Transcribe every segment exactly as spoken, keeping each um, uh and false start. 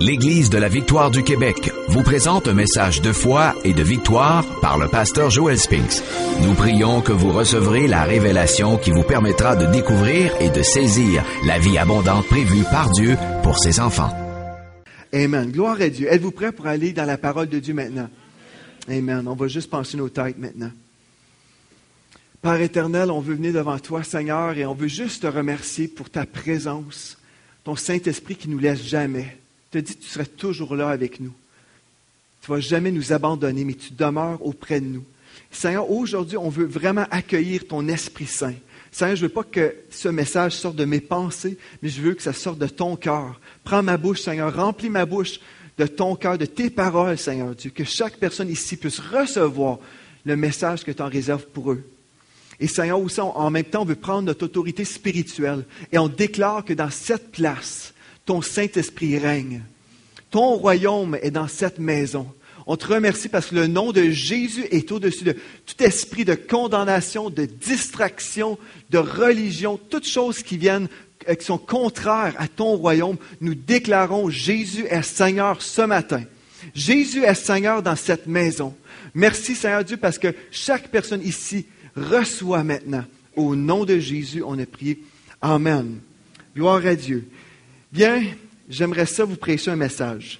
l'Église de la Victoire du Québec vous présente un message de foi et de victoire par le pasteur Joel Spinks. Nous prions que vous recevrez la révélation qui vous permettra de découvrir et de saisir la vie abondante prévue par Dieu pour ses enfants. Amen. Gloire à Dieu. Êtes-vous prêts pour aller dans la parole de Dieu maintenant? Amen. On va juste pencher nos têtes maintenant. Père éternel, on veut venir devant toi, Seigneur, et on veut juste te remercier pour ta présence, ton Saint-Esprit qui ne nous laisse jamais. Tu as dit que tu serais toujours là avec nous. Tu ne vas jamais nous abandonner, mais tu demeures auprès de nous. Seigneur, aujourd'hui, on veut vraiment accueillir ton Esprit Saint. Seigneur, je ne veux pas que ce message sorte de mes pensées, mais je veux que ça sorte de ton cœur. Prends ma bouche, Seigneur, remplis ma bouche de ton cœur, de tes paroles, Seigneur Dieu, que chaque personne ici puisse recevoir le message que tu en réserves pour eux. Et Seigneur, aussi, en même temps, on veut prendre notre autorité spirituelle et on déclare que dans cette place, ton Saint-Esprit règne. Ton royaume est dans cette maison. On te remercie parce que le nom de Jésus est au-dessus de tout esprit de condamnation, de distraction, de religion, toutes choses qui viennent, qui sont contraires à ton royaume. Nous déclarons Jésus est Seigneur ce matin. Jésus est Seigneur dans cette maison. Merci Seigneur Dieu parce que chaque personne ici reçoit maintenant. Au nom de Jésus, on a prié. Amen. Gloire à Dieu. Bien, j'aimerais ça vous prêcher un message.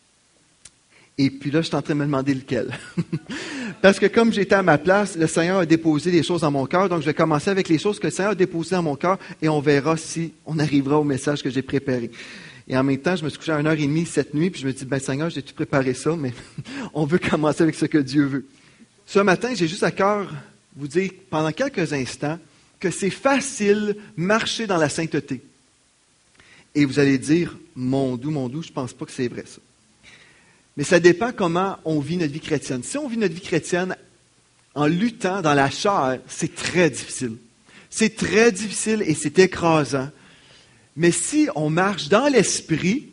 Et puis là, je suis en train de me demander lequel. Parce que comme j'étais à ma place, le Seigneur a déposé des choses dans mon cœur. Donc, je vais commencer avec les choses que le Seigneur a déposées dans mon cœur et on verra si on arrivera au message que j'ai préparé. Et en même temps, je me suis couché à une heure et demie cette nuit, puis je me dis, ben Seigneur, j'ai tout préparé ça, mais on veut commencer avec ce que Dieu veut. Ce matin, j'ai juste à cœur vous dire pendant quelques instants que c'est facile marcher dans la sainteté. Et vous allez dire, mon doux, mon doux, je ne pense pas que c'est vrai ça. Mais ça dépend comment on vit notre vie chrétienne. Si on vit notre vie chrétienne en luttant dans la chair, c'est très difficile. C'est très difficile et c'est écrasant. Mais si on marche dans l'esprit,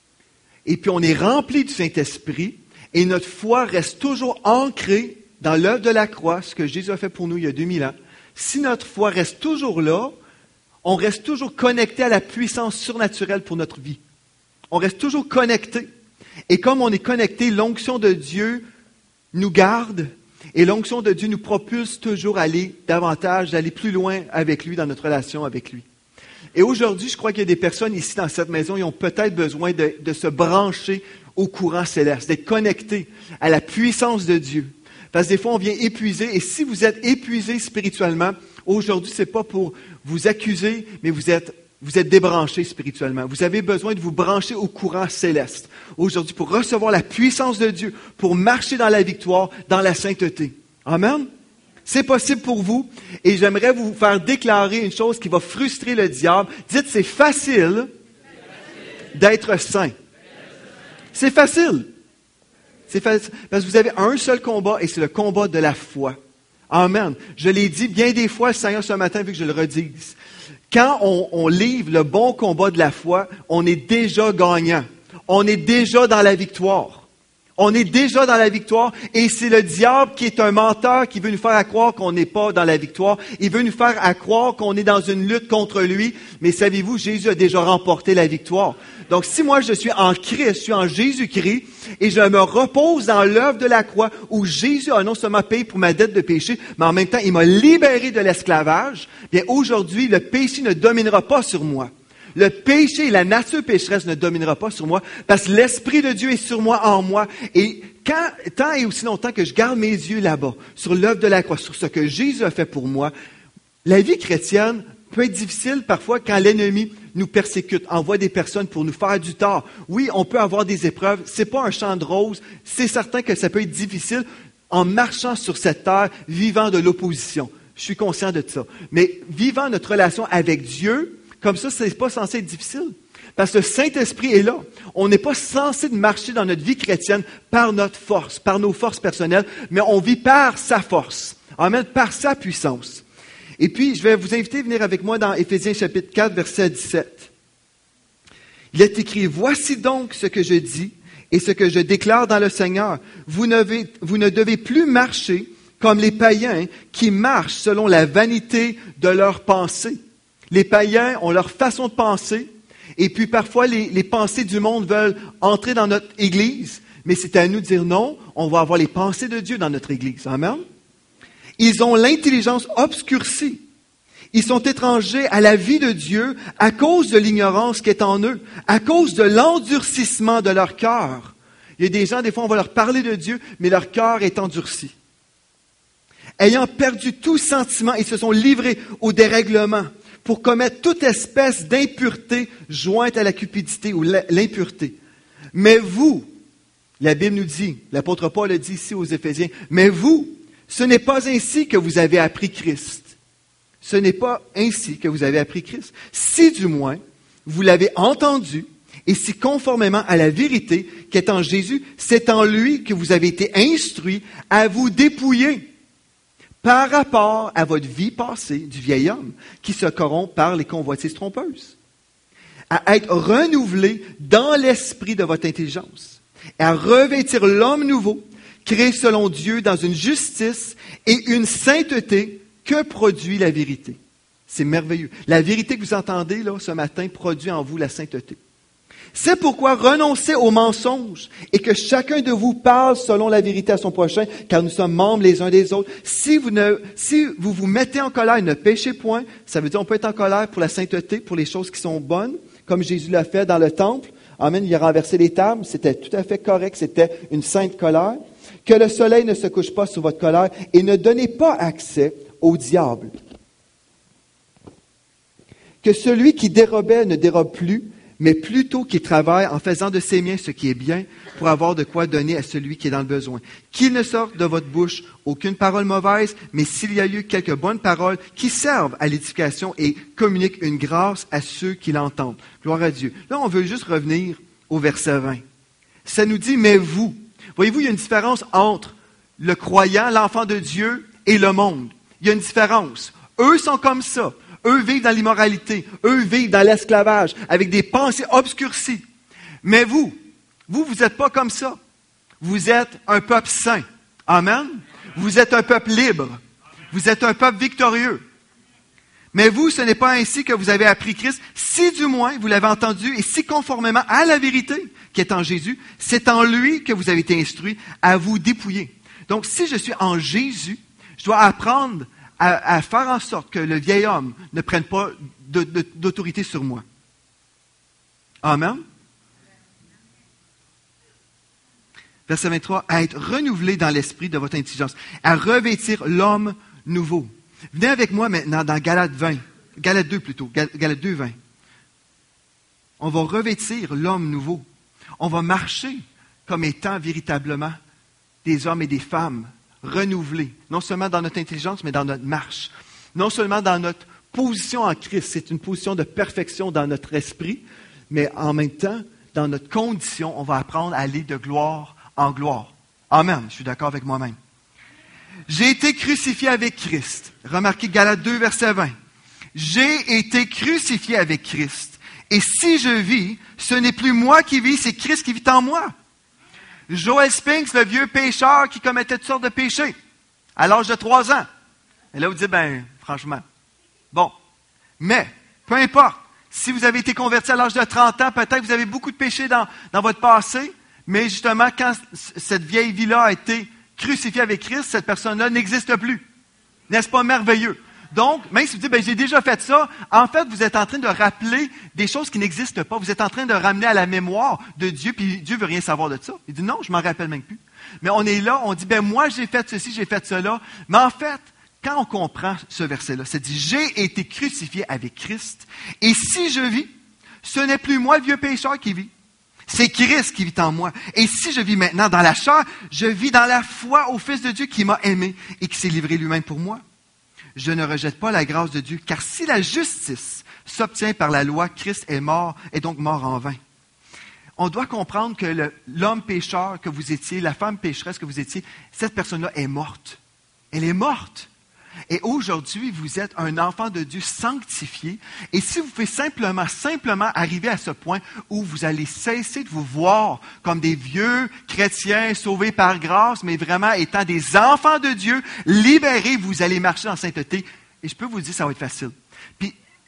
et puis on est rempli du Saint-Esprit, et notre foi reste toujours ancrée dans l'œuvre de la croix, ce que Jésus a fait pour nous il y a deux mille ans, si notre foi reste toujours là, on reste toujours connecté à la puissance surnaturelle pour notre vie. On reste toujours connecté. Et comme on est connecté, l'onction de Dieu nous garde et l'onction de Dieu nous propulse toujours à aller davantage, d'aller plus loin avec lui dans notre relation avec lui. Et aujourd'hui, je crois qu'il y a des personnes ici dans cette maison qui ont peut-être besoin de, de se brancher au courant céleste, d'être connectés à la puissance de Dieu. Parce que des fois, on vient épuisé. Et si vous êtes épuisé spirituellement, aujourd'hui, ce n'est pas pour vous accuser, mais vous êtes, vous êtes débranché spirituellement. Vous avez besoin de vous brancher au courant céleste. Aujourd'hui, pour recevoir la puissance de Dieu, pour marcher dans la victoire, dans la sainteté. Amen? C'est possible pour vous. Et j'aimerais vous faire déclarer une chose qui va frustrer le diable. Dites, c'est facile d'être saint. C'est facile. C'est facile. Parce que vous avez un seul combat et c'est le combat de la foi. Amen. Je l'ai dit bien des fois, Seigneur, ce matin, vu que je le redise. Quand on, on livre le bon combat de la foi, on est déjà gagnant. On est déjà dans la victoire. On est déjà dans la victoire et c'est le diable qui est un menteur qui veut nous faire croire qu'on n'est pas dans la victoire. Il veut nous faire à croire qu'on est dans une lutte contre lui. Mais savez-vous, Jésus a déjà remporté la victoire. Donc si moi je suis en Christ, je suis en Jésus-Christ et je me repose dans l'œuvre de la croix où Jésus a non seulement payé pour ma dette de péché, mais en même temps il m'a libéré de l'esclavage, bien aujourd'hui le péché ne dominera pas sur moi. Le péché et la nature pécheresse ne dominera pas sur moi parce que l'Esprit de Dieu est sur moi, en moi. Et quand, tant et aussi longtemps que je garde mes yeux là-bas, sur l'œuvre de la croix, sur ce que Jésus a fait pour moi, la vie chrétienne peut être difficile parfois quand l'ennemi nous persécute, envoie des personnes pour nous faire du tort. Oui, on peut avoir des épreuves. C'est pas un champ de roses. C'est certain que ça peut être difficile en marchant sur cette terre, vivant de l'opposition. Je suis conscient de ça. Mais vivant notre relation avec Dieu, comme ça, ce n'est pas censé être difficile. Parce que le Saint-Esprit est là. On n'est pas censé de marcher dans notre vie chrétienne par notre force, par nos forces personnelles, mais on vit par sa force. Amen, par sa puissance. Et puis, je vais vous inviter à venir avec moi dans Éphésiens chapitre quatre, verset dix-sept. Il est écrit, « Voici donc ce que je dis et ce que je déclare dans le Seigneur. Vous ne, vous ne devez plus marcher comme les païens qui marchent selon la vanité de leurs pensées. » Les païens ont leur façon de penser Et puis parfois, les, les pensées du monde veulent entrer dans notre Église, mais c'est à nous de dire non, on va avoir les pensées de Dieu dans notre Église. Amen. Ils ont l'intelligence obscurcie. Ils sont étrangers à la vie de Dieu à cause de l'ignorance qui est en eux, à cause de l'endurcissement de leur cœur. Il y a des gens, des fois, on va leur parler de Dieu, mais leur cœur est endurci. Ayant perdu tout sentiment, ils se sont livrés au dérèglement pour commettre toute espèce d'impureté jointe à la cupidité ou l'impureté. Mais vous, la Bible nous dit, l'apôtre Paul le dit ici aux Éphésiens, mais vous, ce n'est pas ainsi que vous avez appris Christ. Ce n'est pas ainsi que vous avez appris Christ. Si du moins, vous l'avez entendu, et si conformément à la vérité qui est en Jésus, c'est en lui que vous avez été instruits à vous dépouiller par rapport à votre vie passée du vieil homme qui se corrompt par les convoitises trompeuses, à être renouvelé dans l'esprit de votre intelligence, et à revêtir l'homme nouveau, créé selon Dieu dans une justice et une sainteté que produit la vérité. C'est merveilleux. La vérité que vous entendez là ce matin produit en vous la sainteté. C'est pourquoi renoncez aux mensonges et que chacun de vous parle selon la vérité à son prochain, car nous sommes membres les uns des autres. Si vous ne, si vous vous mettez en colère, ne péchez point. Ça veut dire qu'on peut être en colère pour la sainteté, pour les choses qui sont bonnes, comme Jésus l'a fait dans le temple. Amen. Il a renversé les tables. C'était tout à fait correct. C'était une sainte colère. Que le soleil ne se couche pas sur votre colère et ne donnez pas accès au diable. Que celui qui dérobait ne dérobe plus, mais plutôt qu'il travaille en faisant de ses mains ce qui est bien pour avoir de quoi donner à celui qui est dans le besoin. Qu'il ne sorte de votre bouche aucune parole mauvaise, mais s'il y a eu quelques bonnes paroles qui servent à l'édification et communiquent une grâce à ceux qui l'entendent. Gloire à Dieu. Là, on veut juste revenir au verset vingt. Ça nous dit, mais vous. Voyez-vous, il y a une différence entre le croyant, l'enfant de Dieu, et le monde. Il y a une différence. Eux sont comme ça. Eux vivent dans l'immoralité. Eux vivent dans l'esclavage, avec des pensées obscurcies. Mais vous, vous, vous n'êtes pas comme ça. Vous êtes un peuple saint. Amen. Vous êtes un peuple libre. Vous êtes un peuple victorieux. Mais vous, ce n'est pas ainsi que vous avez appris Christ, si du moins vous l'avez entendu et si conformément à la vérité qui est en Jésus, c'est en lui que vous avez été instruits à vous dépouiller. Donc, si je suis en Jésus, je dois apprendre à, à faire en sorte que le vieil homme ne prenne pas de, de, d'autorité sur moi. Amen. Verset vingt-trois, à être renouvelé dans l'esprit de votre intelligence, à revêtir l'homme nouveau. Venez avec moi maintenant dans Galates vingt, Galates deux plutôt, Galates deux, vingt. On va revêtir l'homme nouveau. On va marcher comme étant véritablement des hommes et des femmes renouvelés, non seulement dans notre intelligence, mais dans notre marche. Non seulement dans notre position en Christ, c'est une position de perfection dans notre esprit, mais en même temps, dans notre condition, on va apprendre à aller de gloire en gloire. Amen, je suis d'accord avec moi-même. J'ai été crucifié avec Christ. Remarquez Galates deux, verset vingt. J'ai été crucifié avec Christ. Et si je vis, ce n'est plus moi qui vis, c'est Christ qui vit en moi. Joel Spinks, le vieux pécheur qui commettait toutes sortes de péchés, à l'âge de trois ans. Et là, vous dites, ben, franchement, bon. Mais, peu importe, si vous avez été converti à l'âge de trente ans, peut-être que vous avez beaucoup de péchés dans, dans votre passé, mais justement, quand cette vieille vie-là a été crucifiée avec Christ, cette personne-là n'existe plus. N'est-ce pas merveilleux? Donc, même si vous dites, ben, j'ai déjà fait ça, en fait, vous êtes en train de rappeler des choses qui n'existent pas. Vous êtes en train de ramener à la mémoire de Dieu, puis Dieu veut rien savoir de ça. Il dit, non, je m'en rappelle même plus. Mais on est là, on dit, ben, moi, j'ai fait ceci, j'ai fait cela. Mais en fait, quand on comprend ce verset-là, ça dit, j'ai été crucifié avec Christ, et si je vis, ce n'est plus moi, le vieux pécheur, qui vit. C'est Christ qui vit en moi. Et si je vis maintenant dans la chair, je vis dans la foi au Fils de Dieu qui m'a aimé et qui s'est livré lui-même pour moi. Je ne rejette pas la grâce de Dieu, car si la justice s'obtient par la loi, Christ est mort, est donc mort en vain. On doit comprendre que le, l'homme pécheur que vous étiez, la femme pécheresse que vous étiez, cette personne-là est morte. Elle est morte. Et aujourd'hui, vous êtes un enfant de Dieu sanctifié. Et si vous pouvez simplement, simplement arriver à ce point où vous allez cesser de vous voir comme des vieux chrétiens sauvés par grâce, mais vraiment étant des enfants de Dieu, libérés, vous allez marcher en sainteté. Et je peux vous dire, ça va être facile. Puis,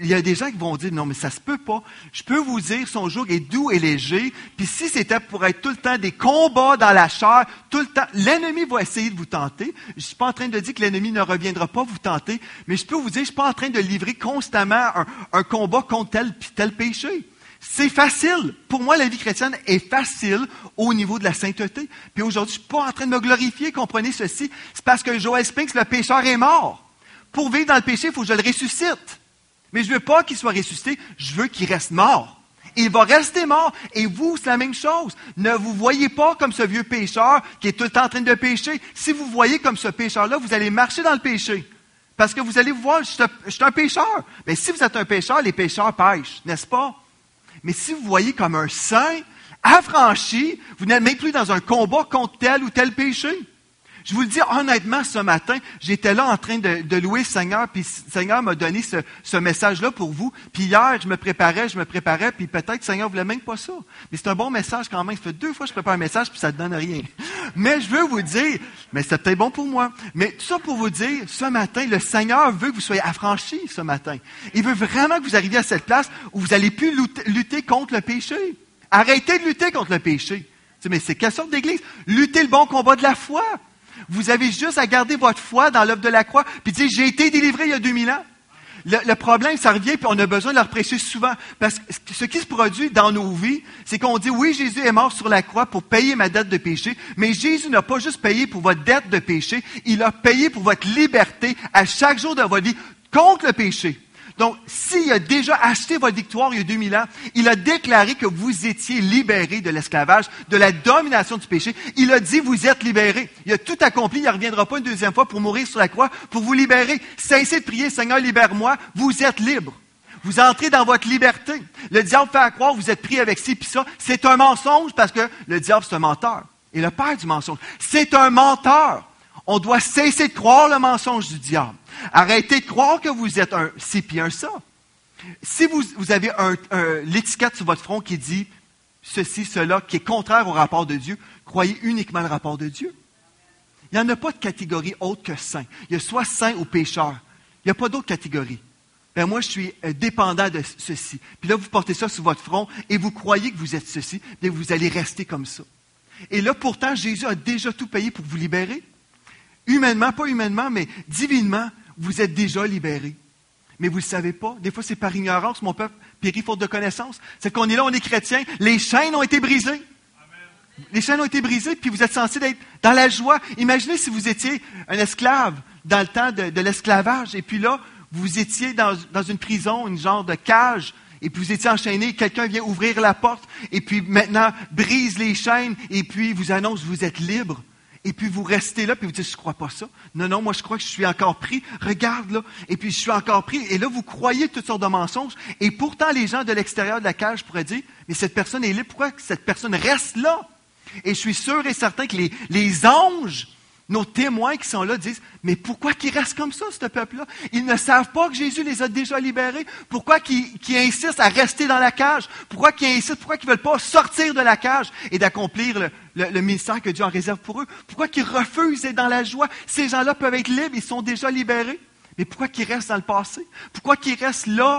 il y a des gens qui vont dire, non, mais ça se peut pas. Je peux vous dire, son joug est doux et léger. Puis si c'était pour être tout le temps des combats dans la chair, tout le temps, l'ennemi va essayer de vous tenter. Je suis pas en train de dire que l'ennemi ne reviendra pas vous tenter, mais je peux vous dire, je suis pas en train de livrer constamment un, un combat contre tel puis tel péché. C'est facile. Pour moi, la vie chrétienne est facile au niveau de la sainteté. Puis aujourd'hui, je suis pas en train de me glorifier, comprenez ceci. C'est parce que Joel Spinks, le pécheur, est mort. Pour vivre dans le péché, il faut que je le ressuscite. Mais je veux pas qu'il soit ressuscité, je veux qu'il reste mort. Il va rester mort. Et vous, c'est la même chose. Ne vous voyez pas comme ce vieux pécheur qui est tout le temps en train de pécher. Si vous voyez comme ce pécheur-là, vous allez marcher dans le péché. Parce que vous allez vous voir, je suis un, je suis un pécheur. Mais si vous êtes un pécheur, les pécheurs pêchent, n'est-ce pas? Mais si vous voyez comme un saint, affranchi, vous n'êtes même plus dans un combat contre tel ou tel péché. Je vous le dis honnêtement, ce matin, j'étais là en train de, de louer le Seigneur, puis le Seigneur m'a donné ce, ce message-là pour vous. Puis hier, je me préparais, je me préparais, puis peut-être que le Seigneur ne voulait même pas ça. Mais c'est un bon message quand même. Ça fait deux fois que je prépare un message, puis ça ne donne rien. Mais je veux vous dire, mais c'est peut-être bon pour moi. Mais tout ça pour vous dire, ce matin, le Seigneur veut que vous soyez affranchis ce matin. Il veut vraiment que vous arriviez à cette place où vous allez plus lutter, lutter contre le péché. Arrêtez de lutter contre le péché. Mais c'est quelle sorte d'église? Lutter le bon combat de la foi. Vous avez juste à garder votre foi dans l'œuvre de la croix, puis dire, j'ai été délivré il y a deux mille ans. Le, le problème, ça revient, puis on a besoin de le prêcher souvent. Parce que ce qui se produit dans nos vies, c'est qu'on dit, oui, Jésus est mort sur la croix pour payer ma dette de péché, mais Jésus n'a pas juste payé pour votre dette de péché, il a payé pour votre liberté à chaque jour de votre vie contre le péché. Donc, s'il a déjà acheté votre victoire il y a deux mille ans, il a déclaré que vous étiez libérés de l'esclavage, de la domination du péché. Il a dit, vous êtes libérés. Il a tout accompli, il ne reviendra pas une deuxième fois pour mourir sur la croix, pour vous libérer. Cessez de prier, Seigneur, libère-moi, vous êtes libres. Vous entrez dans votre liberté. Le diable fait à croire, vous êtes pris avec ci puis ça. C'est un mensonge parce que le diable, c'est un menteur. Et le père du mensonge, c'est un menteur. On doit cesser de croire le mensonge du diable. Arrêtez de croire que vous êtes un ci puis un ça. Si vous, vous avez un, un, l'étiquette sur votre front qui dit ceci, cela, qui est contraire au rapport de Dieu, croyez uniquement le rapport de Dieu. Il n'y en a pas de catégorie autre que saint. Il y a soit saint ou pécheur. Il n'y a pas d'autre catégorie. Ben moi, je suis dépendant de ceci. Puis là, vous portez ça sur votre front et vous croyez que vous êtes ceci, bien vous allez rester comme ça. Et là, pourtant, Jésus a déjà tout payé pour vous libérer. Humainement, pas humainement, mais divinement, vous êtes déjà libérés. Mais vous ne le savez pas. Des fois, c'est par ignorance, mon peuple périt faute de connaissance. C'est qu'on est là, on est chrétien. Les chaînes ont été brisées. Amen. Les chaînes ont été brisées, puis vous êtes censés être dans la joie. Imaginez si vous étiez un esclave dans le temps de, de l'esclavage, et puis là, vous étiez dans, dans une prison, une genre de cage, et puis vous étiez enchaîné, quelqu'un vient ouvrir la porte, et puis maintenant brise les chaînes, et puis vous annonce que vous êtes libre. Et puis vous restez là, puis vous dites, je ne crois pas ça. Non, non, moi je crois que je suis encore pris. Regarde là. Et puis je suis encore pris. Et là, vous croyez toutes sortes de mensonges. Et pourtant, les gens de l'extérieur de la cage pourraient dire, mais cette personne est libre, pourquoi cette personne reste là? Et je suis sûr et certain que les, les anges, nos témoins qui sont là, disent, mais pourquoi qu'ils restent comme ça, ce peuple-là? Ils ne savent pas que Jésus les a déjà libérés. Pourquoi qu'ils, qu'ils insistent à rester dans la cage? Pourquoi qu'ils insistent? Pourquoi qu'ils ne veulent pas sortir de la cage et d'accomplir le, le, le ministère que Dieu en réserve pour eux? Pourquoi qu'ils refusent d'être dans la joie? Ces gens-là peuvent être libres, ils sont déjà libérés. Mais pourquoi qu'ils restent dans le passé? Pourquoi qu'ils restent là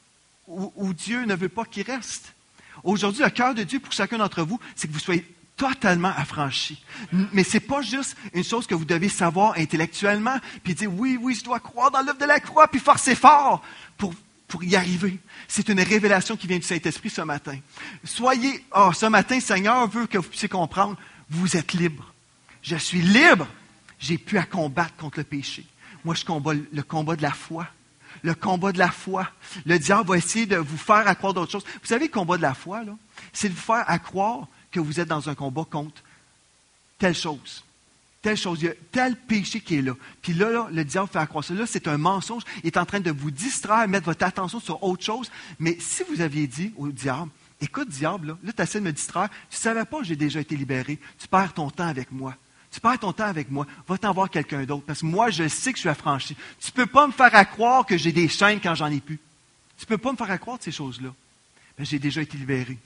où, où Dieu ne veut pas qu'ils restent? Aujourd'hui, le cœur de Dieu pour chacun d'entre vous, c'est que vous soyez totalement affranchi. Mais c'est pas juste une chose que vous devez savoir intellectuellement, puis dire oui, oui, je dois croire dans l'œuvre de la croix, puis forcer fort pour, pour y arriver. C'est une révélation qui vient du Saint-Esprit ce matin. Soyez, oh, ce matin, Seigneur veut que vous puissiez comprendre, vous êtes libre. Je suis libre. J'ai plus à combattre contre le péché. Moi, je combats le combat de la foi. Le combat de la foi. Le diable va essayer de vous faire à croire d'autres choses. Vous savez, le combat de la foi, là, c'est de vous faire à croire que vous êtes dans un combat contre telle chose. Telle chose. Il y a tel péché qui est là. Puis là, là le diable fait accroire ça. Là, c'est un mensonge. Il est en train de vous distraire, mettre votre attention sur autre chose. Mais si vous aviez dit au diable, écoute, diable, là, là tu essaies de me distraire. Tu ne savais pas que j'ai déjà été libéré. Tu perds ton temps avec moi. Tu perds ton temps avec moi. Va t'en voir quelqu'un d'autre. Parce que moi, je sais que je suis affranchi. Tu ne peux pas me faire à croire que j'ai des chaînes quand j'en ai plus. Tu ne peux pas me faire à croire de ces choses-là. Mais j'ai déjà été libéré.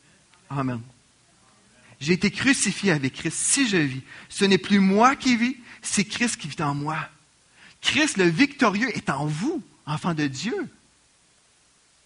Amen. J'ai été crucifié avec Christ. Si je vis, ce n'est plus moi qui vis, c'est Christ qui vit en moi. Christ, le victorieux, est en vous, enfant de Dieu.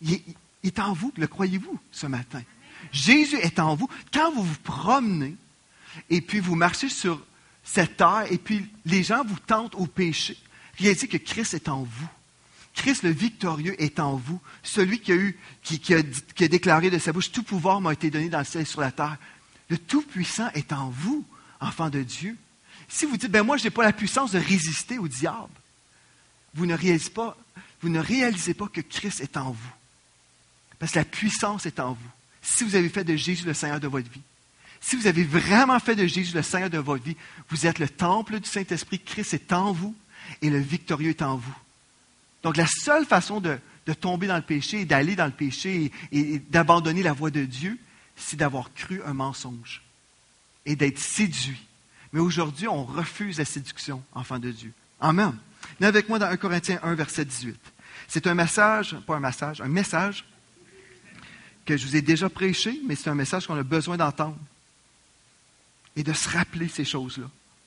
il est, il est en vous, le croyez-vous ce matin? Jésus est en vous. Quand vous vous promenez et puis vous marchez sur cette terre et puis les gens vous tentent au péché, réalisez que Christ est en vous. Christ le victorieux est en vous. Celui qui a, eu, qui, qui a, qui a déclaré de sa bouche, tout pouvoir m'a été donné dans le ciel et sur la terre. Le Tout-Puissant est en vous, enfant de Dieu. Si vous dites, ben moi, je n'ai pas la puissance de résister au diable, vous ne réalisez pas, vous ne réalisez pas que Christ est en vous. Parce que la puissance est en vous. Si vous avez fait de Jésus le Seigneur de votre vie, si vous avez vraiment fait de Jésus le Seigneur de votre vie, vous êtes le temple du Saint-Esprit, Christ est en vous et le victorieux est en vous. Donc, la seule façon de, de tomber dans le péché et d'aller dans le péché et, et, et d'abandonner la voie de Dieu, c'est d'avoir cru un mensonge et d'être séduit. Mais aujourd'hui, on refuse la séduction, enfant de Dieu. Amen. Venez avec moi dans un Corinthiens un, verset dix-huit. C'est un message, pas un message, un message que je vous ai déjà prêché, mais c'est un message qu'on a besoin d'entendre et de se rappeler ces choses-là.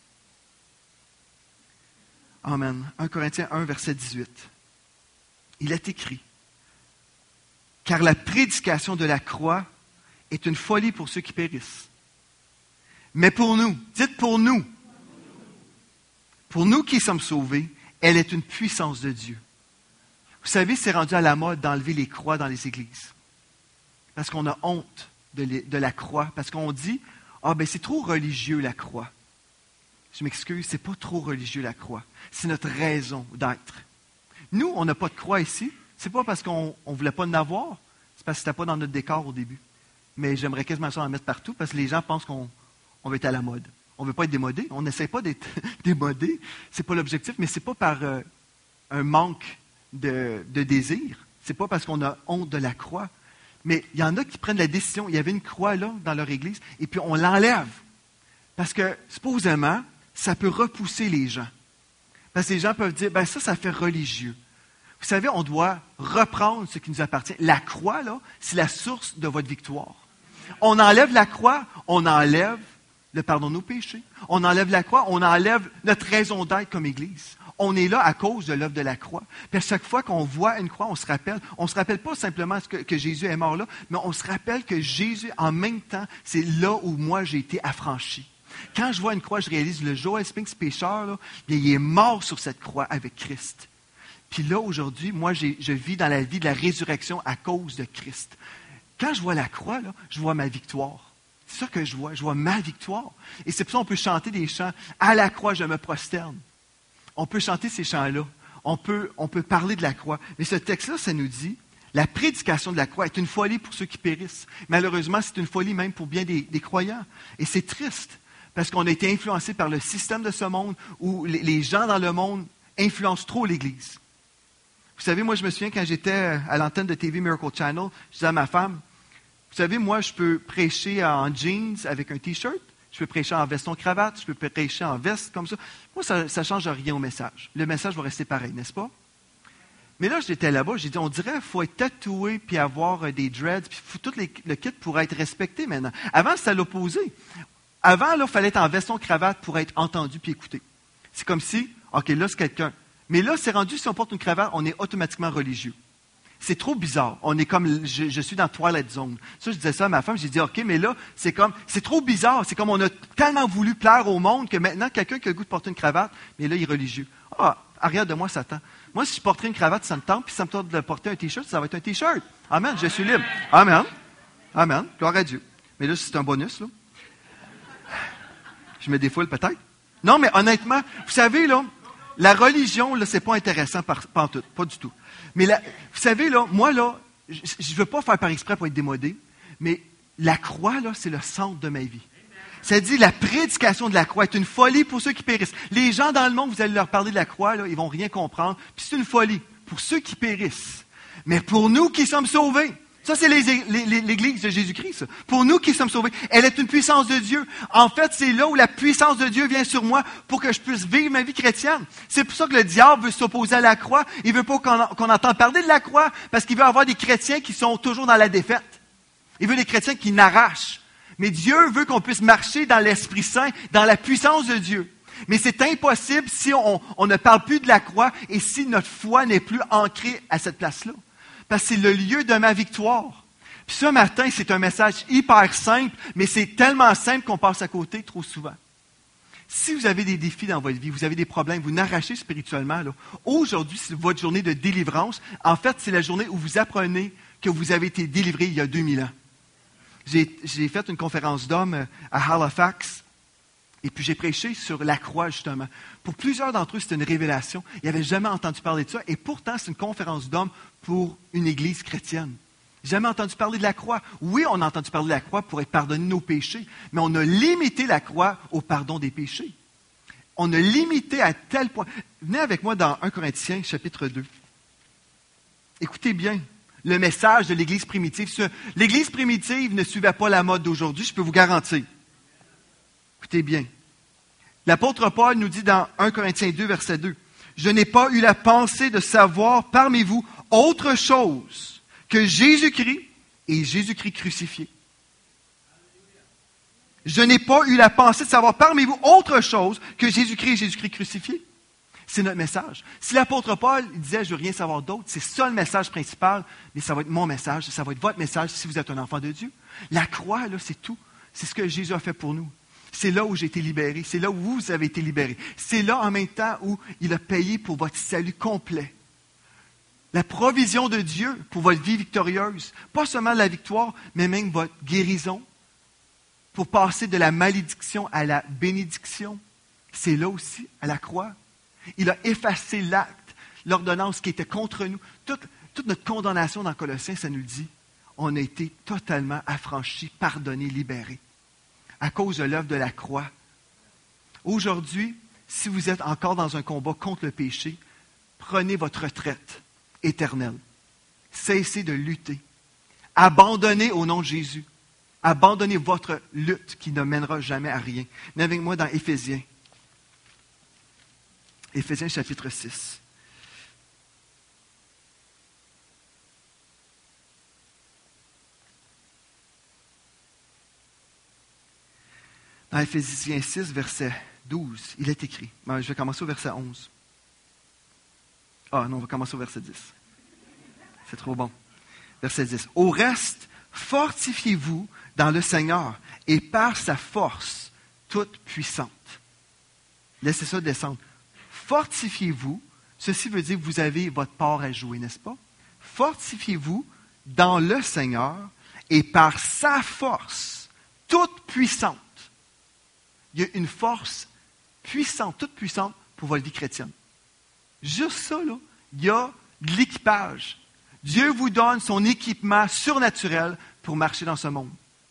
Amen. un Corinthiens un, verset dix-huit. Il est écrit, « Car la prédication de la croix est une folie pour ceux qui périssent. Mais pour nous, dites pour nous, pour nous qui sommes sauvés, elle est une puissance de Dieu. » Vous savez, c'est rendu à la mode d'enlever les croix dans les églises. Parce qu'on a honte de, les, de la croix. Parce qu'on dit, « Ah, ben c'est trop religieux la croix. » Je m'excuse, c'est pas trop religieux la croix. C'est notre raison d'être. Nous, on n'a pas de croix ici. C'est pas parce qu'on ne voulait pas en avoir. C'est parce que c'était pas dans notre décor au début. Mais j'aimerais quasiment ça en mettre partout parce que les gens pensent qu'on on veut être à la mode. On ne veut pas être démodé. On n'essaie pas d'être démodé. C'est pas l'objectif, mais c'est pas par euh, un manque de, de désir. C'est pas parce qu'on a honte de la croix. Mais il y en a qui prennent la décision. Il y avait une croix là, dans leur église, et puis on l'enlève. Parce que, supposément, ça peut repousser les gens. Parce que les gens peuvent dire, ben ça, ça fait religieux. Vous savez, on doit reprendre ce qui nous appartient. La croix, là, c'est la source de votre victoire. On enlève la croix, on enlève le pardon de nos péchés. On enlève la croix, on enlève notre raison d'être comme Église. On est là à cause de l'œuvre de la croix. Puis à chaque fois qu'on voit une croix, on se rappelle, on ne se rappelle pas simplement que, que Jésus est mort là, mais on se rappelle que Jésus, en même temps, c'est là où moi j'ai été affranchi. Quand je vois une croix, je réalise le Joel Spinks pécheur, là, bien, il est mort sur cette croix avec Christ. Puis là, aujourd'hui, moi, j'ai, je vis dans la vie de la résurrection à cause de Christ. Quand je vois la croix, là, je vois ma victoire. C'est ça que je vois. Je vois ma victoire. Et c'est pour ça qu'on peut chanter des chants. À la croix, je me prosterne. On peut chanter ces chants-là. On peut, on peut parler de la croix. Mais ce texte-là, ça nous dit, la prédication de la croix est une folie pour ceux qui périssent. Malheureusement, c'est une folie même pour bien des, des croyants. Et c'est triste. Parce qu'on a été influencé par le système de ce monde où les, les gens dans le monde influencent trop l'Église. Vous savez, moi, je me souviens quand j'étais à l'antenne de T V Miracle Channel, je disais à ma femme, vous savez, moi, je peux prêcher en jeans avec un T-shirt, je peux prêcher en veston-cravate, je peux prêcher en veste comme ça. Moi, ça ne change rien au message. Le message va rester pareil, n'est-ce pas? Mais là, j'étais là-bas, j'ai dit, on dirait qu'il faut être tatoué puis avoir des dreads, puis faut tout les, le kit pour être respecté maintenant. Avant, c'était à l'opposé. Avant, il fallait être en veston-cravate pour être entendu puis écouté. C'est comme si, OK, là, c'est quelqu'un. Mais là, c'est rendu, si on porte une cravate, on est automatiquement religieux. C'est trop bizarre. On est comme, je, je suis dans Twilight Zone. Ça, je disais ça à ma femme, j'ai dit, OK, mais là, c'est comme, c'est trop bizarre. C'est comme on a tellement voulu plaire au monde que maintenant, quelqu'un qui a le goût de porter une cravate, mais là, il est religieux. Ah, arrière de moi, Satan. Moi, si je porterais une cravate, ça me tente, puis ça me tente de porter un T-shirt, ça va être un T-shirt. Amen, je suis libre. Amen. Amen. Gloire à Dieu. Mais là, c'est un bonus, là. Je me défoule peut-être. Non, mais honnêtement, vous savez, là, la religion, là, c'est pas intéressant par, par tout, pas du tout. Mais la, vous savez, là, moi, là, je ne veux pas faire par exprès pour être démodé, mais la croix, là, c'est le centre de ma vie. Ça dit, la prédication de la croix est une folie pour ceux qui périssent. Les gens dans le monde, vous allez leur parler de la croix, là, ils vont rien comprendre. Puis c'est une folie pour ceux qui périssent. Mais pour nous qui sommes sauvés, ça, c'est les, les, les, l'Église de Jésus-Christ, ça. Pour nous qui sommes sauvés, elle est une puissance de Dieu. En fait, c'est là où la puissance de Dieu vient sur moi pour que je puisse vivre ma vie chrétienne. C'est pour ça que le diable veut s'opposer à la croix. Il veut pas qu'on, qu'on entende parler de la croix parce qu'il veut avoir des chrétiens qui sont toujours dans la défaite. Il veut des chrétiens qui n'arrachent. Mais Dieu veut qu'on puisse marcher dans l'Esprit Saint, dans la puissance de Dieu. Mais c'est impossible si on, on ne parle plus de la croix et si notre foi n'est plus ancrée à cette place-là. Parce que c'est le lieu de ma victoire. Puis ce matin, c'est un message hyper simple, mais c'est tellement simple qu'on passe à côté trop souvent. Si vous avez des défis dans votre vie, vous avez des problèmes, vous n'arrachez spirituellement, là, aujourd'hui, c'est votre journée de délivrance. En fait, c'est la journée où vous apprenez que vous avez été délivré il y a deux mille ans. J'ai, j'ai fait une conférence d'hommes à Halifax, et puis j'ai prêché sur la croix, justement. Pour plusieurs d'entre eux, c'était une révélation. Ils n'avaient jamais entendu parler de ça, et pourtant, c'est une conférence d'hommes pour une église chrétienne. Jamais entendu parler de la croix. Oui, on a entendu parler de la croix pour être pardonné de nos péchés, mais on a limité la croix au pardon des péchés. On a limité à tel point. Venez avec moi dans un Corinthiens, chapitre deux. Écoutez bien le message de l'Église primitive. L'Église primitive ne suivait pas la mode d'aujourd'hui, je peux vous garantir. Écoutez bien. L'apôtre Paul nous dit dans un Corinthiens deux, verset deux, « Je n'ai pas eu la pensée de savoir parmi vous autre chose que Jésus-Christ et Jésus-Christ crucifié. Je n'ai pas eu la pensée de savoir parmi vous autre chose que Jésus-Christ et Jésus-Christ crucifié. » C'est notre message. Si l'apôtre Paul disait « Je veux rien savoir d'autre », c'est ça le message principal, mais ça va être mon message, ça va être votre message si vous êtes un enfant de Dieu. La croix, là, c'est tout. C'est ce que Jésus a fait pour nous. C'est là où j'ai été libéré. C'est là où vous avez été libérés. C'est là en même temps où il a payé pour votre salut complet. La provision de Dieu pour votre vie victorieuse. Pas seulement la victoire, mais même votre guérison. Pour passer de la malédiction à la bénédiction. C'est là aussi, à la croix. Il a effacé l'acte, l'ordonnance qui était contre nous. Toute, toute notre condamnation dans Colossiens, ça nous le dit. On a été totalement affranchis, pardonnés, libérés. À cause de l'œuvre de la croix. Aujourd'hui, si vous êtes encore dans un combat contre le péché, prenez votre retraite éternelle. Cessez de lutter. Abandonnez au nom de Jésus. Abandonnez votre lutte qui ne mènera jamais à rien. Venez avec moi dans Éphésiens. Éphésiens chapitre six. Dans Éphésiens six, verset douze, il est écrit. Ben, je vais commencer au verset onze. Ah non, on va commencer au verset dix. C'est trop bon. Verset dix. Au reste, fortifiez-vous dans le Seigneur et par sa force toute puissante. Laissez ça descendre. Fortifiez-vous, ceci veut dire que vous avez votre part à jouer, n'est-ce pas? Fortifiez-vous dans le Seigneur et par sa force toute puissante. Il y a une force puissante, toute puissante pour votre vie chrétienne. Juste ça, là, il y a de l'équipage. Dieu vous donne son équipement surnaturel pour marcher dans ce monde.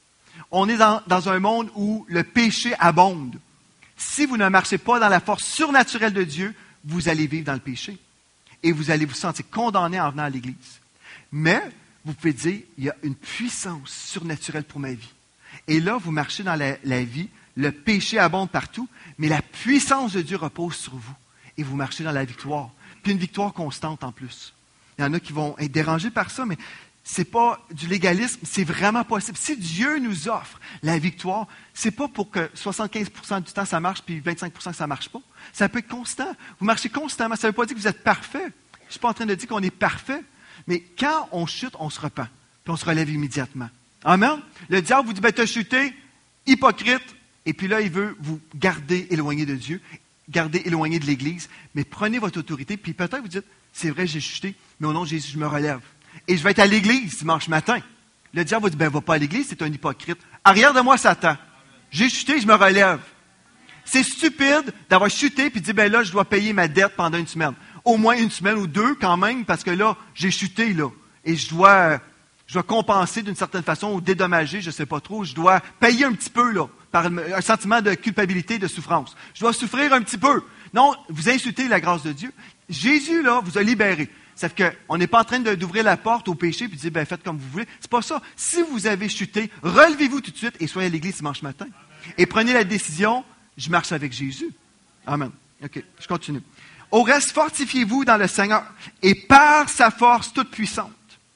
On est dans, dans un monde où le péché abonde. Si vous ne marchez pas dans la force surnaturelle de Dieu, vous allez vivre dans le péché. Et vous allez vous sentir condamné en venant à l'Église. Mais, vous pouvez dire, il y a une puissance surnaturelle pour ma vie. Et là, vous marchez dans la, la vie, le péché abonde partout, mais la puissance de Dieu repose sur vous. Et vous marchez dans la victoire. Puis une victoire constante en plus. Il y en a qui vont être dérangés par ça, mais c'est pas du légalisme, c'est vraiment possible. Si Dieu nous offre la victoire, c'est pas pour que soixante-quinze pour cent du temps ça marche, puis vingt-cinq pour cent que ça marche pas. Ça peut être constant. Vous marchez constamment. Ça ne veut pas dire que vous êtes parfait. Je ne suis pas en train de dire qu'on est parfait, mais quand on chute, on se repent, puis on se relève immédiatement. Amen? Le diable vous dit, ben, tu as chuté, hypocrite, et puis là, il veut vous garder éloigné de Dieu, garder éloigné de l'Église, mais prenez votre autorité, puis peut-être vous dites, c'est vrai, j'ai chuté, mais au nom de Jésus, je me relève. Et je vais être à l'Église dimanche matin. Le diable va dire, ben, va pas à l'Église, c'est un hypocrite. Arrière de moi, Satan. J'ai chuté, je me relève. C'est stupide d'avoir chuté, puis de dire, ben là, je dois payer ma dette pendant une semaine. Au moins une semaine ou deux, quand même, parce que là, j'ai chuté, là. Et je dois, je dois compenser d'une certaine façon, ou dédommager, je ne sais pas trop. Je dois payer un petit peu, là, par un sentiment de culpabilité, de souffrance. Je dois souffrir un petit peu. Non, vous insultez la grâce de Dieu. Jésus, là, vous a libéré. Ça fait qu'on n'est pas en train de, d'ouvrir la porte au péché et de dire, ben, faites comme vous voulez. C'est pas ça. Si vous avez chuté, relevez-vous tout de suite et soyez à l'Église dimanche matin. Et prenez la décision, je marche avec Jésus. Amen. OK, je continue. Au reste, fortifiez-vous dans le Seigneur et par sa force toute puissante,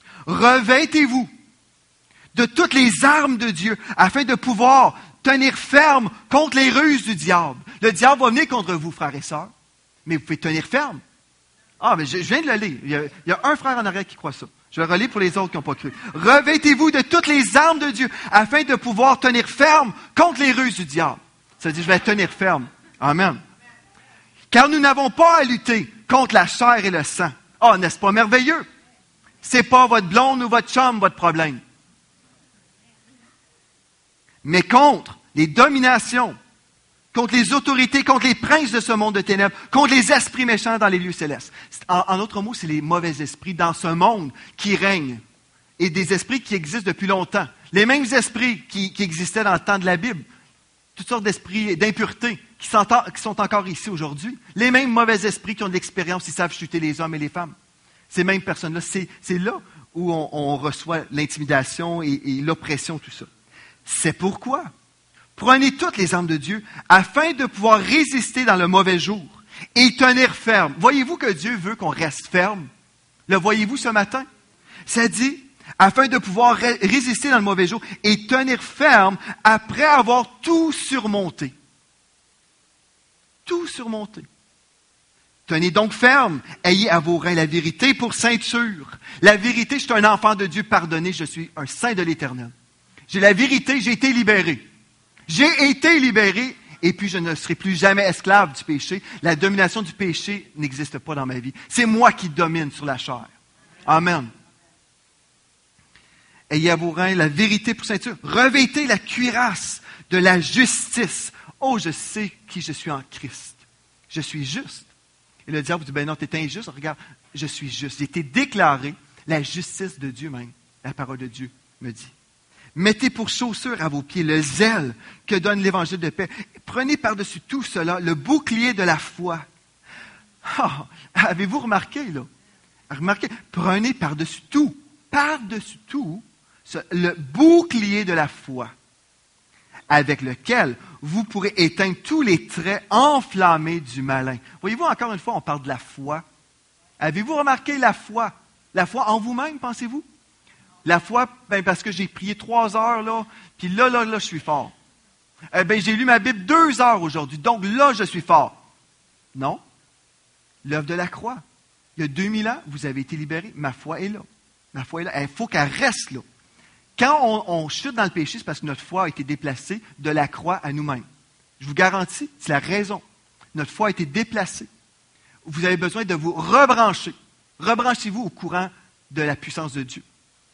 revêtez-vous de toutes les armes de Dieu afin de pouvoir tenir ferme contre les ruses du diable. Le diable va venir contre vous, frères et sœurs, mais vous pouvez tenir ferme. Ah, mais je, je viens de le lire. Il y, a, il y a un frère en arrière qui croit ça. Je vais relire pour les autres qui n'ont pas cru. Revêtez-vous de toutes les armes de Dieu afin de pouvoir tenir ferme contre les ruses du diable. Ça veut dire, je vais tenir ferme. Amen. Car nous n'avons pas à lutter contre la chair et le sang. Ah, oh, n'est-ce pas merveilleux? C'est pas votre blonde ou votre chum votre problème. Mais contre les dominations, contre les autorités, contre les princes de ce monde de ténèbres, contre les esprits méchants dans les lieux célestes. En, en autres mots, c'est les mauvais esprits dans ce monde qui règnent. Et des esprits qui existent depuis longtemps. Les mêmes esprits qui, qui existaient dans le temps de la Bible. Toutes sortes d'esprits d'impureté qui sont, qui sont encore ici aujourd'hui. Les mêmes mauvais esprits qui ont de l'expérience, ils savent chuter les hommes et les femmes. Ces mêmes personnes-là, c'est, c'est là où on, on reçoit l'intimidation et, et l'oppression, tout ça. C'est pourquoi prenez toutes les armes de Dieu afin de pouvoir résister dans le mauvais jour et tenir ferme. Voyez-vous que Dieu veut qu'on reste ferme? Le voyez-vous ce matin? Ça dit, afin de pouvoir ré- résister dans le mauvais jour et tenir ferme après avoir tout surmonté. Tout surmonté. Tenez donc ferme, ayez à vos reins la vérité pour ceinture. La vérité, je suis un enfant de Dieu pardonné, je suis un saint de l'Éternel. J'ai la vérité, j'ai été libéré. J'ai été libéré et puis je ne serai plus jamais esclave du péché. La domination du péché n'existe pas dans ma vie. C'est moi qui domine sur la chair. Amen. Ayez à vos reins la vérité pour ceinture. Revêtez la cuirasse de la justice. Oh, je sais qui je suis en Christ. Je suis juste. Et le diable vous dit, ben non, tu es injuste. Regarde, je suis juste. J'ai été déclaré la justice de Dieu même. La parole de Dieu me dit. Mettez pour chaussure à vos pieds le zèle que donne l'évangile de paix. Prenez par-dessus tout cela le bouclier de la foi. Oh, avez-vous remarqué, là? Remarquez, prenez par-dessus tout, par-dessus tout, ce, le bouclier de la foi, avec lequel vous pourrez éteindre tous les traits enflammés du malin. Voyez-vous, encore une fois, on parle de la foi. Avez-vous remarqué la foi? La foi en vous-même, pensez-vous? La foi, ben parce que j'ai prié trois heures, là, puis là, là, là, je suis fort. Eh ben, j'ai lu ma Bible deux heures aujourd'hui, donc là, je suis fort. Non. L'œuvre de la croix. Il y a deux mille ans, vous avez été libérés. Ma foi est là. Ma foi est là. Il faut qu'elle reste là. Quand on, on chute dans le péché, c'est parce que notre foi a été déplacée de la croix à nous-mêmes. Je vous garantis, c'est la raison. Notre foi a été déplacée. Vous avez besoin de vous rebrancher. Rebranchez-vous au courant de la puissance de Dieu,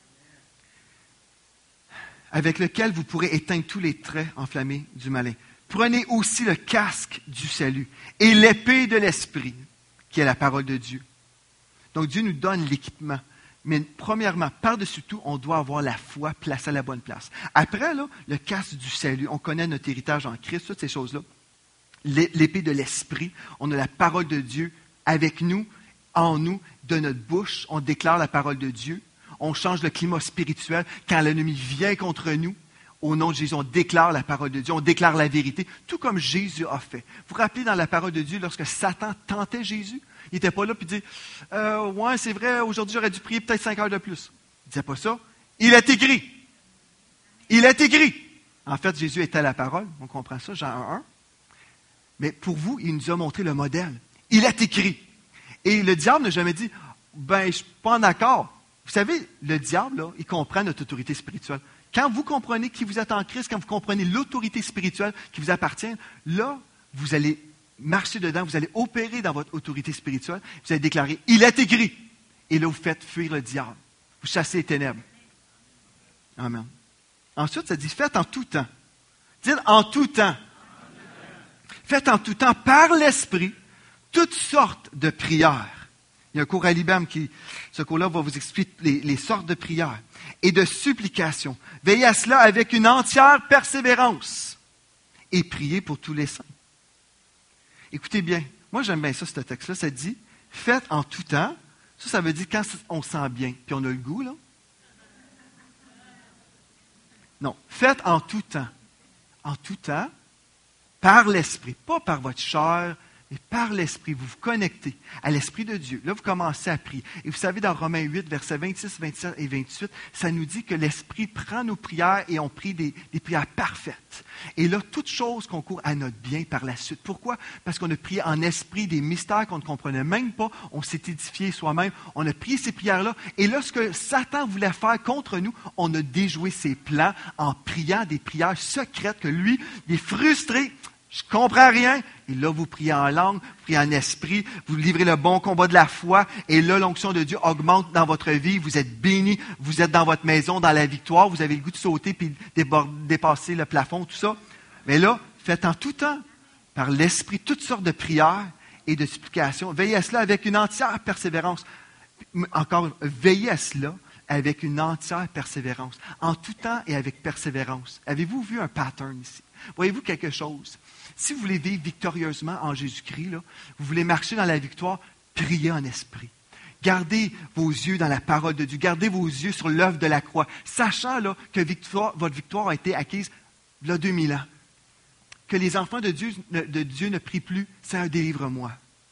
avec lequel vous pourrez éteindre tous les traits enflammés du malin. Prenez aussi le casque du salut et l'épée de l'esprit, qui est la parole de Dieu. Donc Dieu nous donne l'équipement. Mais premièrement, par-dessus tout, on doit avoir la foi placée à la bonne place. Après, là, le casque du salut, on connaît notre héritage en Christ, toutes ces choses-là. L'épée de l'esprit, on a la parole de Dieu avec nous, en nous, de notre bouche, on déclare la parole de Dieu. On change le climat spirituel. Quand l'ennemi vient contre nous, au nom de Jésus, on déclare la parole de Dieu, on déclare la vérité, tout comme Jésus a fait. Vous vous rappelez dans la parole de Dieu, lorsque Satan tentait Jésus, il n'était pas là et dit euh, « Ouais, c'est vrai, aujourd'hui j'aurais dû prier peut-être cinq heures de plus. » Il ne disait pas ça. Il est écrit. Il est écrit. En fait, Jésus était la parole. On comprend ça, Jean un un. Mais pour vous, il nous a montré le modèle. Il est écrit. Et le diable n'a jamais dit « Ben, je ne suis pas en accord. » Vous savez, le diable, là, il comprend notre autorité spirituelle. Quand vous comprenez qui vous êtes en Christ, quand vous comprenez l'autorité spirituelle qui vous appartient, là, vous allez marcher dedans, vous allez opérer dans votre autorité spirituelle, vous allez déclarer « Il est écrit ». Et là, vous faites fuir le diable. Vous chassez les ténèbres. Amen. Ensuite, ça dit « Faites en tout temps ». Dites « En tout temps ». Faites en tout temps par l'Esprit toutes sortes de prières. Il y a un cours à l'I B A M qui, ce cours-là va vous expliquer les, les sortes de prières et de supplications. Veillez à cela avec une entière persévérance et priez pour tous les saints. Écoutez bien, moi j'aime bien ça, ce texte-là, ça dit, faites en tout temps. Ça, ça veut dire quand on sent bien, puis on a le goût, là. Non, faites en tout temps. En tout temps, par l'Esprit, pas par votre chair, Et par l'Esprit, vous vous connectez à l'Esprit de Dieu. Là, vous commencez à prier. Et vous savez, dans Romains huit, versets vingt-six, vingt-sept et vingt-huit, ça nous dit que l'Esprit prend nos prières et on prie des, des prières parfaites. Et là, toute chose concourt à notre bien par la suite. Pourquoi? Parce qu'on a prié en esprit des mystères qu'on ne comprenait même pas. On s'est édifié soi-même. On a prié ces prières-là. Et là, ce que Satan voulait faire contre nous, on a déjoué ses plans en priant des prières secrètes que lui, il est frustré. Je ne comprends rien. Et là, vous priez en langue, vous priez en esprit, vous livrez le bon combat de la foi. Et là, l'onction de Dieu augmente dans votre vie. Vous êtes bénis, vous êtes dans votre maison, dans la victoire. Vous avez le goût de sauter puis dépasser le plafond, tout ça. Mais là, faites en tout temps, par l'esprit, toutes sortes de prières et de supplications. Veillez à cela avec une entière persévérance. Encore, veillez à cela avec une entière persévérance. En tout temps et avec persévérance. Avez-vous vu un pattern ici? Voyez-vous quelque chose? Si vous voulez vivre victorieusement en Jésus-Christ, là, vous voulez marcher dans la victoire, priez en esprit. Gardez vos yeux dans la parole de Dieu. Gardez vos yeux sur l'œuvre de la croix, sachant là, que victoire, votre victoire a été acquise il y a deux mille ans. Que les enfants de Dieu, de Dieu ne prient plus, Seigneur, délivre-moi.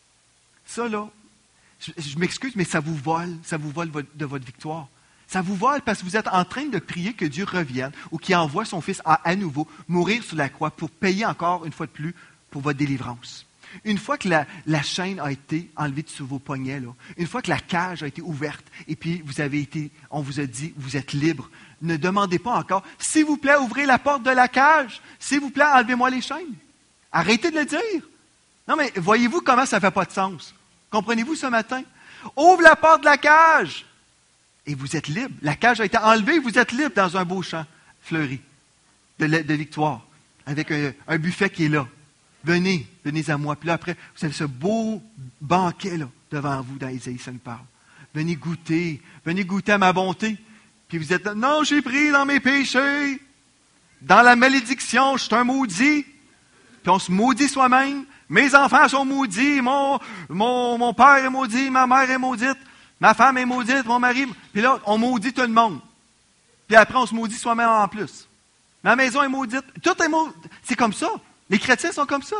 Ça, là, je, je m'excuse, mais ça vous vole, ça vous vole de votre victoire. Ça vous vole parce que vous êtes en train de prier que Dieu revienne ou qu'il envoie son Fils à, à nouveau mourir sur la croix pour payer encore une fois de plus pour votre délivrance. Une fois que la, la chaîne a été enlevée de sous vos poignets, là, une fois que la cage a été ouverte et puis vous avez été, on vous a dit, vous êtes libre, ne demandez pas encore, s'il vous plaît, ouvrez la porte de la cage, s'il vous plaît, enlevez-moi les chaînes. Arrêtez de le dire. Non, mais voyez-vous comment ça ne fait pas de sens? Comprenez-vous ce matin? Ouvre la porte de la cage! Et vous êtes libre. La cage a été enlevée, vous êtes libre dans un beau champ fleuri de, de victoire, avec un, un buffet qui est là. Venez, venez à moi. Puis là, après, vous avez ce beau banquet là, devant vous, dans Isaïe, ça nous parle. Venez goûter, venez goûter à ma bonté. Puis vous êtes là, non, j'ai pris dans mes péchés, dans la malédiction, je suis un maudit. Puis on se maudit soi-même. Mes enfants sont maudits, mon, mon, mon père est maudit, ma mère est maudite. Ma femme est maudite, mon mari. Puis là, on maudit tout le monde. Puis après, on se maudit soi-même en plus. Ma maison est maudite. Tout est maudit. C'est comme ça. Les chrétiens sont comme ça.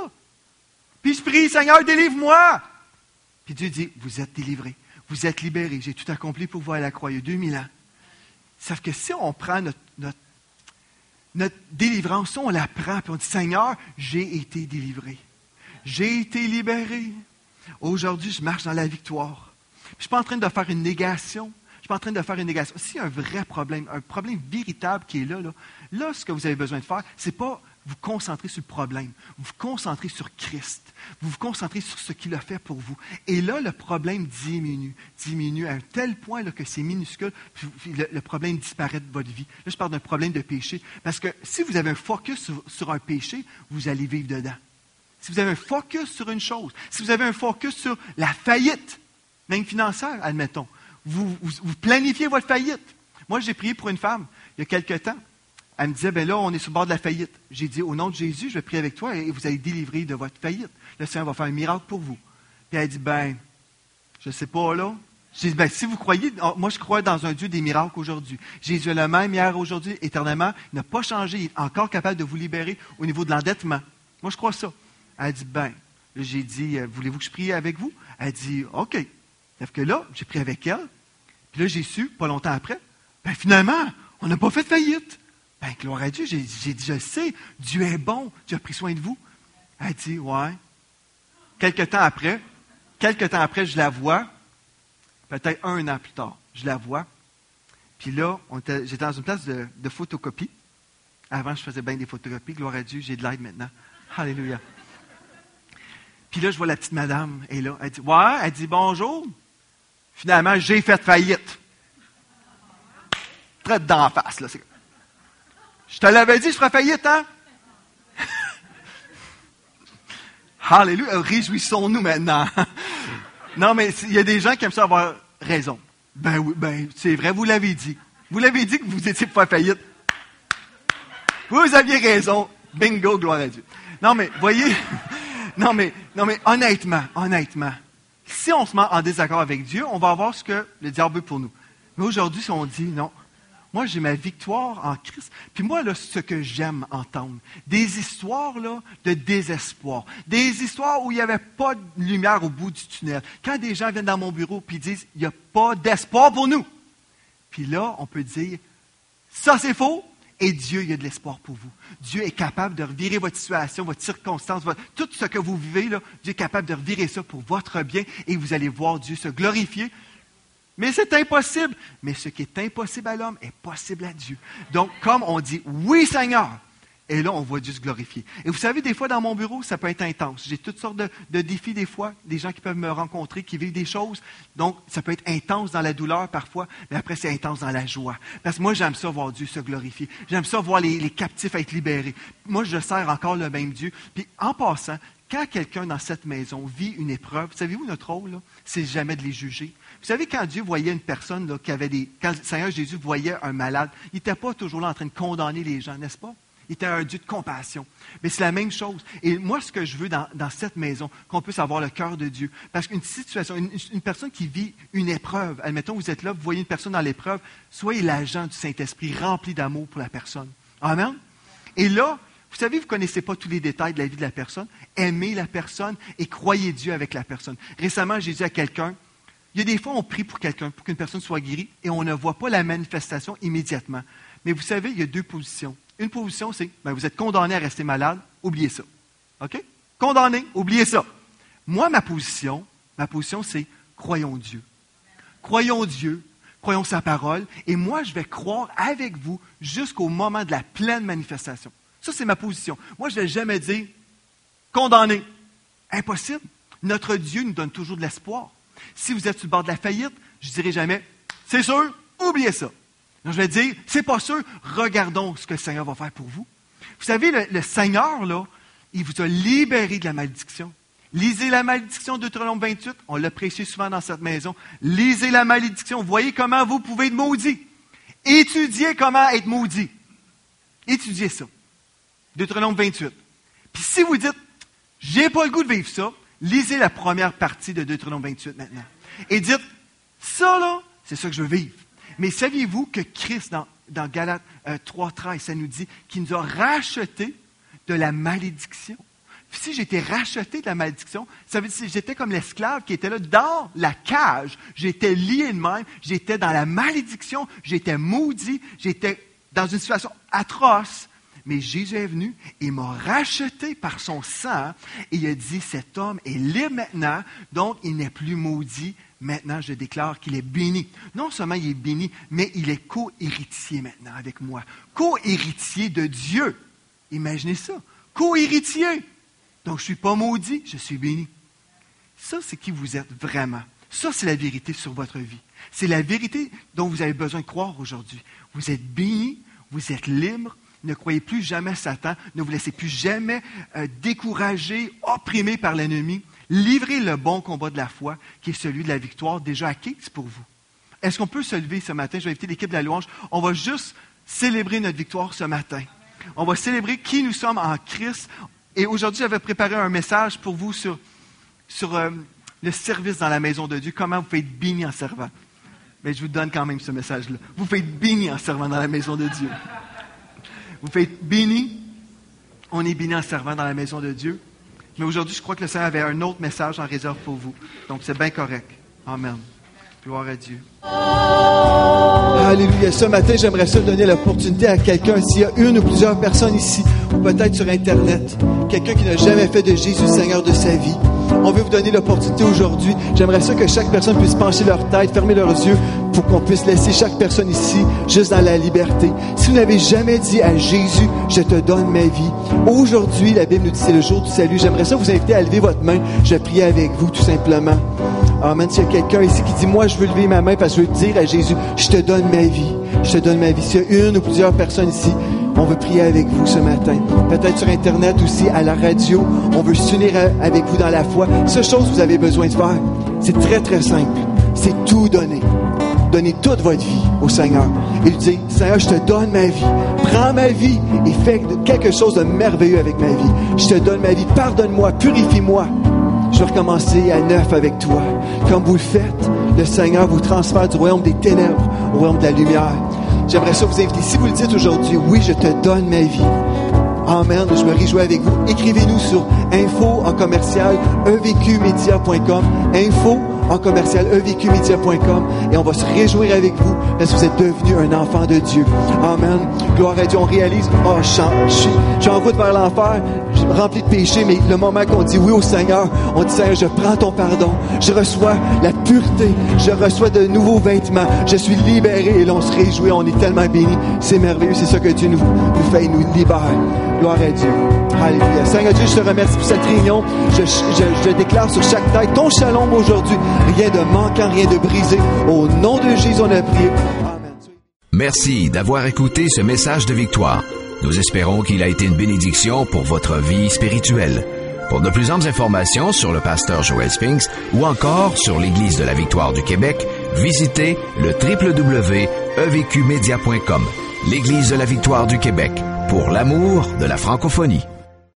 Puis je prie, Seigneur, délivre-moi. Puis Dieu dit, vous êtes délivrés. Vous êtes libérés. J'ai tout accompli pour vous à la croix il y a deux mille ans. Sauf que si on prend notre, notre, notre délivrance, on la prend, puis on dit, Seigneur, j'ai été délivré. J'ai été libéré. Aujourd'hui, je marche dans la victoire. Je ne suis pas en train de faire une négation. Je ne suis pas en train de faire une négation. S'il y a un vrai problème, un problème véritable qui est là, là, là ce que vous avez besoin de faire, ce n'est pas vous concentrer sur le problème. Vous vous concentrez sur Christ. Vous vous concentrez sur ce qu'il a fait pour vous. Et là, le problème diminue. Diminue à un tel point là, que c'est minuscule, puis le, le problème disparaît de votre vie. Là, je parle d'un problème de péché. Parce que si vous avez un focus sur, sur un péché, vous allez vivre dedans. Si vous avez un focus sur une chose, si vous avez un focus sur la faillite, même financière, admettons. Vous, vous, vous planifiez votre faillite. Moi, j'ai prié pour une femme il y a quelque temps. Elle me disait, ben là, on est sur le bord de la faillite. J'ai dit, au nom de Jésus, je vais prier avec toi et vous allez délivrer de votre faillite. Le Seigneur va faire un miracle pour vous. Puis elle dit, ben, je ne sais pas là. J'ai dit, ben, si vous croyez, moi je crois dans un Dieu des miracles aujourd'hui. Jésus est le même hier, aujourd'hui, éternellement. Il n'a pas changé. Il est encore capable de vous libérer au niveau de l'endettement. Moi, je crois ça. Elle dit, ben, j'ai dit, voulez-vous que je prie avec vous? Elle dit, OK. Sauf que là, j'ai pris avec elle. Puis là, j'ai su, pas longtemps après, ben finalement, on n'a pas fait de faillite. Ben, gloire à Dieu, j'ai, j'ai dit, je sais, Dieu est bon, Dieu a pris soin de vous. Elle dit, ouais. Quelque temps après, quelque temps après, je la vois, peut-être un an plus tard, je la vois. Puis là, on était, j'étais dans une place de, de photocopie. Avant, je faisais bien des photocopies. Gloire à Dieu, j'ai de l'aide maintenant. Alléluia. Puis là, je vois la petite madame, elle est là. Elle dit, ouais, elle dit, bonjour. Finalement, j'ai fait faillite. Très d'en face, là. C'est... Je te l'avais dit, je ferais faillite, hein? Alléluia, réjouissons-nous maintenant. Non, mais il y a des gens qui aiment ça avoir raison. Ben oui, ben, c'est vrai, vous l'avez dit. Vous l'avez dit que vous étiez pour faire faillite. Vous aviez raison. Bingo, gloire à Dieu. Non, mais, voyez, non, mais, non, mais, honnêtement, honnêtement, si on se met en désaccord avec Dieu, on va avoir ce que le diable veut pour nous. Mais aujourd'hui, si on dit, non, Moi, j'ai ma victoire en Christ. Puis moi, là, ce que j'aime entendre, des histoires là, de désespoir, des histoires où il n'y avait pas de lumière au bout du tunnel. Quand des gens viennent dans mon bureau et disent, il n'y a pas d'espoir pour nous. Puis là, on peut dire, ça c'est faux, et Dieu, il y a de l'espoir pour vous. Dieu est capable de revirer votre situation, votre circonstance, votre, tout ce que vous vivez, là, Dieu est capable de revirer ça pour votre bien, et vous allez voir Dieu se glorifier. Mais c'est impossible. Mais ce qui est impossible à l'homme est possible à Dieu. Donc, comme on dit, oui Seigneur, et là, on voit Dieu se glorifier. Et vous savez, des fois, dans mon bureau, ça peut être intense. J'ai toutes sortes de, de défis, des fois, des gens qui peuvent me rencontrer, qui vivent des choses. Donc, ça peut être intense dans la douleur, parfois, mais après, c'est intense dans la joie. Parce que moi, j'aime ça, voir Dieu se glorifier. J'aime ça, voir les, les captifs être libérés. Moi, je sers encore le même Dieu. Puis, en passant, quand quelqu'un dans cette maison vit une épreuve, savez-vous, notre rôle, là, c'est jamais de les juger. Vous savez, quand Dieu voyait une personne là, qui avait des... Quand le Seigneur Jésus voyait un malade, il n'était pas toujours là en train de condamner les gens, n'est-ce pas? Il était un Dieu de compassion. Mais c'est la même chose. Et moi, ce que je veux dans, dans cette maison, qu'on puisse avoir le cœur de Dieu. Parce qu'une situation, une, une personne qui vit une épreuve, admettons, vous êtes là, vous voyez une personne dans l'épreuve, soyez l'agent du Saint-Esprit rempli d'amour pour la personne. Amen? Et là, vous savez, vous ne connaissez pas tous les détails de la vie de la personne. Aimez la personne et croyez Dieu avec la personne. Récemment, j'ai dit à quelqu'un, il y a des fois, on prie pour quelqu'un, pour qu'une personne soit guérie, et on ne voit pas la manifestation immédiatement. Mais vous savez, il y a deux positions. Une position, c'est, ben, vous êtes condamné à rester malade, oubliez ça. OK? Condamné, oubliez ça. Moi, ma position, ma position, c'est, croyons Dieu. Croyons Dieu, croyons sa parole, et moi, je vais croire avec vous jusqu'au moment de la pleine manifestation. Ça, c'est ma position. Moi, je ne vais jamais dire, condamné. Impossible. Notre Dieu nous donne toujours de l'espoir. Si vous êtes sur le bord de la faillite, je ne dirai jamais, c'est sûr, oubliez ça. Donc, je vais dire, c'est pas sûr, regardons ce que le Seigneur va faire pour vous. Vous savez, le, le Seigneur, là, il vous a libéré de la malédiction. Lisez la malédiction de Deutéronome vingt-huit, on l'a prêché souvent dans cette maison. Lisez la malédiction, voyez comment vous pouvez être maudit. Étudiez comment être maudit. Étudiez ça. Deutéronome vingt-huit. Puis si vous dites, j'ai pas le goût de vivre ça, lisez la première partie de Deutéronome vingt-huit maintenant. Et dites, ça là, c'est ça que je veux vivre. Mais saviez-vous que Christ, dans, dans Galates euh, trois treize, ça nous dit qu'il nous a rachetés de la malédiction. Si j'étais racheté de la malédiction, ça veut dire que j'étais comme l'esclave qui était là dans la cage. J'étais lié de même, j'étais dans la malédiction, j'étais maudit, j'étais dans une situation atroce. Mais Jésus est venu et m'a racheté par son sang. Et il a dit, cet homme est libre maintenant, donc il n'est plus maudit. Maintenant, je déclare qu'il est béni. Non seulement il est béni, mais il est co-héritier maintenant avec moi. Co-héritier de Dieu. Imaginez ça. Co-héritier. Donc, je ne suis pas maudit, je suis béni. Ça, c'est qui vous êtes vraiment. Ça, c'est la vérité sur votre vie. C'est la vérité dont vous avez besoin de croire aujourd'hui. Vous êtes béni, vous êtes libre. Ne croyez plus jamais Satan. Ne vous laissez plus jamais euh, décourager, opprimé par l'ennemi. Livrez le bon combat de la foi, qui est celui de la victoire déjà acquise pour vous. Est-ce qu'on peut se lever ce matin? Je vais inviter l'équipe de la louange. On va juste célébrer notre victoire ce matin. On va célébrer qui nous sommes en Christ. Et aujourd'hui, j'avais préparé un message pour vous sur, sur euh, le service dans la maison de Dieu. Comment vous pouvez être béni en servant. Mais je vous donne quand même ce message-là. Vous pouvez être béni en servant dans la maison de Dieu. Vous pouvez être béni. On est béni en servant dans la maison de Dieu. Mais aujourd'hui, je crois que le Seigneur avait un autre message en réserve pour vous. Donc, c'est bien correct. Amen. Gloire à Dieu. Alléluia. Ce matin, j'aimerais ça donner l'opportunité à quelqu'un, s'il y a une ou plusieurs personnes ici, ou peut-être sur Internet, quelqu'un qui n'a jamais fait de Jésus le Seigneur de sa vie. On veut vous donner l'opportunité aujourd'hui. J'aimerais ça que chaque personne puisse pencher leur tête, fermer leurs yeux, pour qu'on puisse laisser chaque personne ici juste dans la liberté. Si vous n'avez jamais dit à Jésus, je te donne ma vie, aujourd'hui, la Bible nous dit c'est le jour du salut. J'aimerais ça vous inviter à lever votre main. Je vais prier avec vous, tout simplement. Amen. S'il y a quelqu'un ici qui dit, moi, je veux lever ma main parce que je veux dire à Jésus, je te donne ma vie. Je te donne ma vie. S'il y a une ou plusieurs personnes ici, on veut prier avec vous ce matin. Peut-être sur Internet aussi, à la radio. On veut s'unir avec vous dans la foi. Seule chose que vous avez besoin de faire, c'est très, très simple. C'est tout donner. Donnez toute votre vie au Seigneur. Et lui dire, Seigneur, je te donne ma vie. Prends ma vie et fais quelque chose de merveilleux avec ma vie. Je te donne ma vie. Pardonne-moi. Purifie-moi. Je vais recommencer à neuf avec toi. Comme vous le faites, le Seigneur vous transfère du royaume des ténèbres au royaume de la lumière. J'aimerais ça vous inviter. Si vous le dites aujourd'hui, oui, je te donne ma vie. Amen. Je me réjouis avec vous. Écrivez-nous sur info en commercial e v q media point com. Info en commercial e v q media point com. Et on va se réjouir avec vous parce que vous êtes devenu un enfant de Dieu. Amen. Gloire à Dieu. On réalise, oh, je suis, je suis, je suis en route vers l'enfer. Je suis rempli de péché, mais le moment qu'on dit oui au Seigneur, on dit Seigneur, je prends ton pardon. Je reçois la pureté. Je reçois de nouveaux vêtements. Je suis libéré. Et là, on se réjouit. On est tellement bénis. C'est merveilleux. C'est ça que Dieu nous, nous fait. Il nous libère. Gloire à Dieu. Alléluia. Seigneur Dieu, je te remercie pour cette réunion. Je, je, je déclare sur chaque tête ton shalom aujourd'hui. Rien de manquant, rien de brisé. Au nom de Jésus, on a prié. Amen. Merci d'avoir écouté ce message de victoire. Nous espérons qu'il a été une bénédiction pour votre vie spirituelle. Pour de plus amples informations sur le pasteur Joel Spinks ou encore sur l'Église de la Victoire du Québec, visitez le w w w point e v q media point com. L'Église de la Victoire du Québec, pour l'amour de la francophonie.